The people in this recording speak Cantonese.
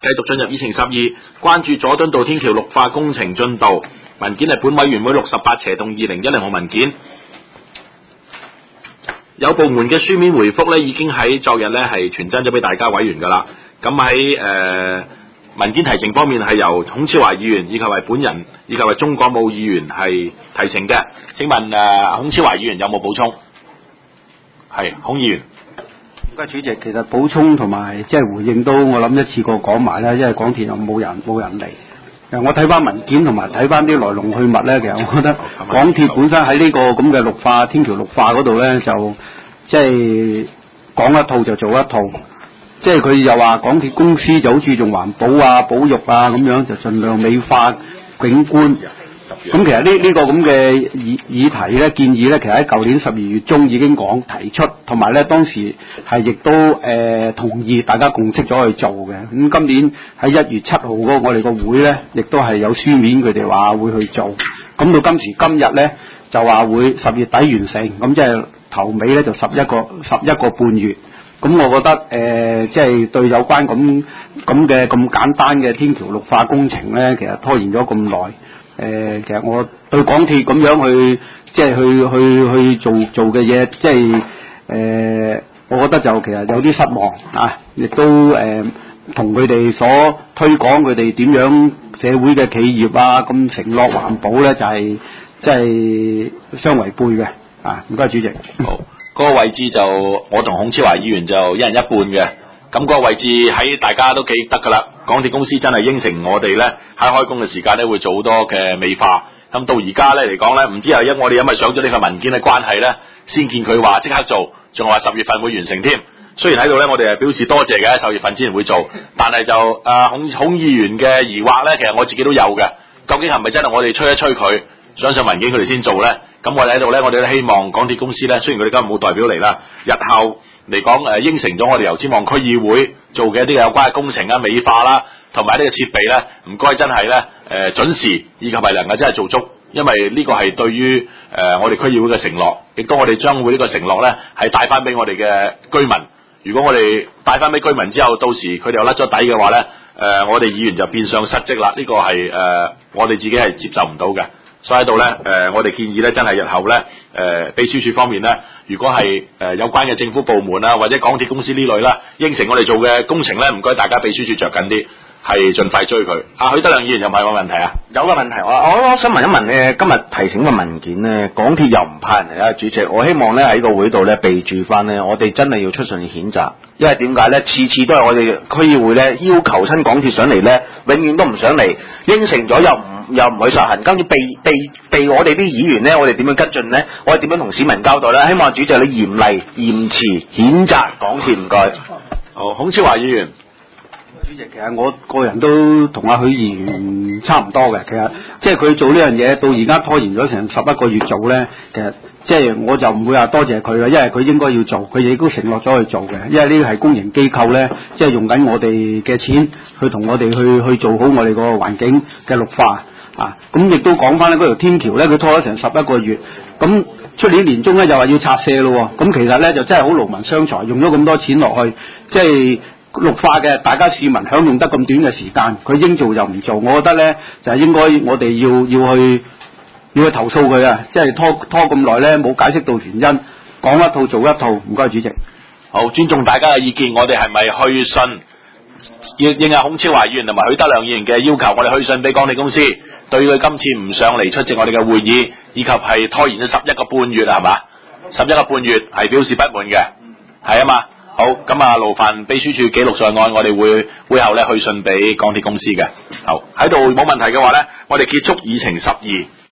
繼續進入議程12，關注佐敦道天橋綠化工程進度。文件係本委員會68/2010號文件。有部門嘅書面回覆咧，已經喺昨日咧係傳真咗俾大家委員㗎啦。咁喺文件提呈方面係由孔超華議員以及係本人以及係鍾國武議員係提呈嘅。請問孔超華議員有冇補充？係孔議員。 主席，其實補充同埋即係回應都我諗一次過講埋啦，因為港鐵又冇人嚟。我睇翻文件同埋睇翻啲來龍去脈咧，其實我覺得港鐵本身喺呢個咁嘅綠化天橋綠化嗰度咧，就即係講一套就做一套。即係佢又話港鐵公司就好注重環保啊、保育啊咁樣，就盡量美化景觀。咁其實呢個咁嘅議題咧、建議咧，其實喺舊年12月中已經提出，同埋咧當時係亦都同意，大家共識咗去做嘅。咁今年喺1月7號嗰個我哋個會咧，亦都係有書面佢哋話會去做。咁到今日咧就話會10月底完成，咁即係頭尾咧就11個半月。咁我覺得即係對有關咁簡單嘅天橋綠化工程咧，其實拖延咗咁耐。其實我對港鐵咁樣去即係去做嘅嘢，即係我覺得就其實有啲失望啊！亦都同佢哋所推廣佢哋點樣社會嘅企業啊，咁承諾環保咧，就係即係相違背嘅啊！唔該，主席。 好，嗰個位置就我同孔超華議員就一人一半嘅。咁嗰個位置喺大家都記得㗎啦，港鐵公司真係應承我哋咧喺開工嘅時間咧會做好多嘅美化。咁到而家咧嚟講咧，唔知係因我哋因為上咗呢份文件嘅關係咧，先見佢話即刻做，仲話10月份會完成添。雖然喺度咧，我哋係表示多謝嘅，10月份之前會做，但係就孔議員嘅疑惑咧，其實我自己都有嘅。究竟係咪真係我哋催一催佢上文件佢哋先做咧？咁我哋喺度咧，我哋都希望港鐵公司咧，雖然佢哋今日冇代表嚟啦，日後嚟講應承咗我哋油尖旺區議會做嘅一啲有關嘅工程啊、美化啦，同埋呢個設備咧，唔該真係咧準時，以及係能夠真係做足，因為呢個係對於我哋區議會嘅承諾，亦都我哋將會呢個承諾咧係帶翻俾我哋嘅居民。如果我哋帶翻俾居民之後，到時佢哋又甩咗底嘅話咧，我哋議員就變相失職啦。呢個係我哋自己係接受唔到嘅。所以喺度咧，我哋建議咧，真係日後咧，秘書處方面咧，如果係有關嘅政府部門啊，或者港鐵公司呢類啦，應承我哋做嘅工程咧，唔該大家秘書處着緊啲，係盡快追佢。許德亮議員有冇問題啊？ 有個問題，我想問一問咧，今日提請嘅文件咧，港鐵又唔派人嚟啦，主席，我希望咧喺個會度咧備註翻咧，我哋真係要出信譴責，因為點解咧？次次都係我哋區議會咧要求親港鐵上嚟咧，永遠都唔想嚟，應承咗又唔去實行，跟住被我哋啲議員咧，我哋點樣跟進咧？我哋點樣同市民交代咧？希望主席你嚴厲嚴詞譴責港鐵，唔該。 好，孔超華議員。 主席，其實我個人都同阿許議員差唔多嘅，其實即係佢做呢樣嘢到而家拖延咗成11個月做咧，其實即係我就唔會話多謝佢啦，因為佢應該要做，佢亦都承諾咗去做嘅，因為呢個係公營機構咧，即係用緊我哋嘅錢去同我哋去做好我哋個環境嘅綠化啊，咁亦都講翻咧嗰條天橋咧，佢拖咗成11個月，咁出年年中咧又話要拆卸咯，咁其實咧就真係好勞民傷財，用咗咁多錢落去，即係綠化嘅，大家市民享用得咁短嘅時間，佢應做又唔做，我覺得咧就係應該我哋要去投訴佢啊！即係拖咁耐咧，冇解釋到原因，講一套做一套。唔該，主席。 好，尊重大家嘅意見，我哋係咪去信應孔超華議員同埋許德亮議員嘅要求？我哋去信俾港鐵公司，對佢今次唔上嚟出席我哋嘅會議，以及係拖延咗11個半月係嘛？11個半月係表示不滿嘅，係啊嘛。好，咁啊，勞煩秘書處記錄在案，我哋會後咧去信俾港鐵公司嘅。好，喺度冇問題嘅話咧，我哋結束議程12。